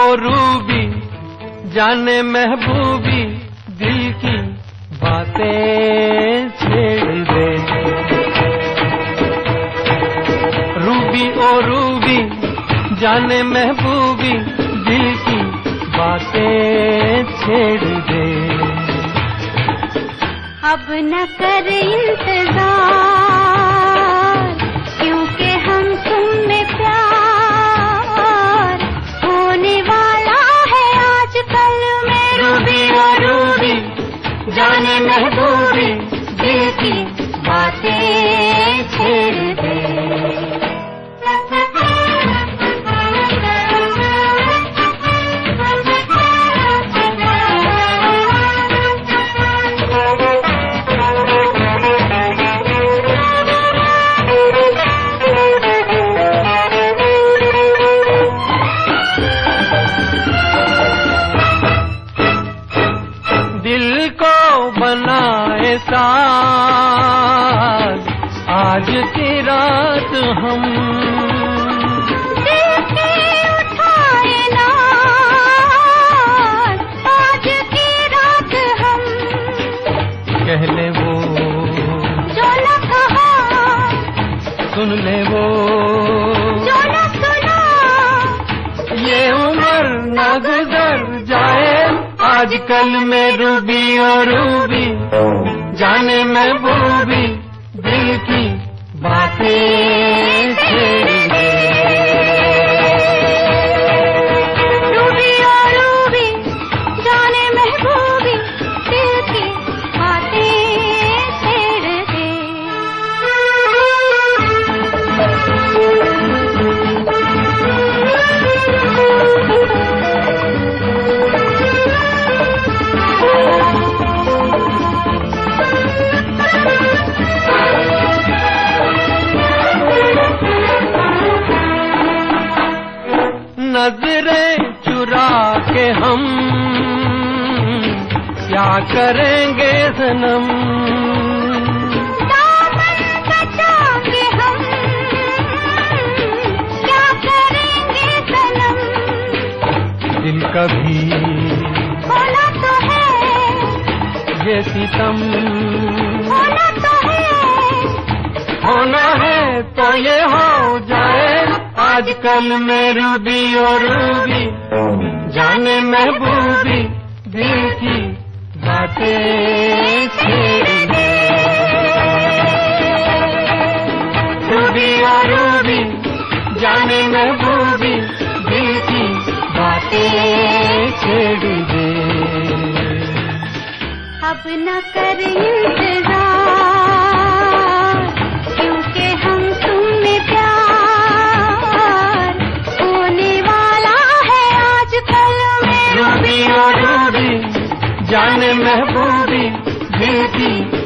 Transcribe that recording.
Ruby जाने महबूबी दिल की बातें छेड़ दे। रूबी ओ रूबी जाने महबूबी दिल की बातें छेड़ दे। अब न कर इंतजार क्योंकि हम तुम में प्यार होने वाला है आजकल में। रूबी ओ रूबी जाने महबूबी दिल की बातें छेड़ दे। दिल को बनाए साथ आज की रात हम, दिल के उठाए नाज आज की रात हम। कह ले वो जो न कहा, सुन ले वो जो न सुना, ये उम्र न गुजर जाए आजकल में। रूबी और रूबी जाने महबूबी दिल की बातें छेड़ दे। रूबी और रूबी जाने महबूबी दिल की बातें छेड़ दे। नजरें चुरा के हम क्या करेंगे सनम। दामन बचा के हम क्या करेंगे सनम। दिल कभी होना तो है ये सितम, होना तो है, होना है तो ये हो जाए आजकल में। रूबी और रूबी जाने महबूबी दिल की बातें छेड़ दे। रूबी और रूबी जाने महबूबी दिल की बातें छेड़ दे। अब न कर इंतजार क्योंकि हम तुम में प्यार होने वाला है आजकल में। रूबी और रूबी जाने महबूबी दिल की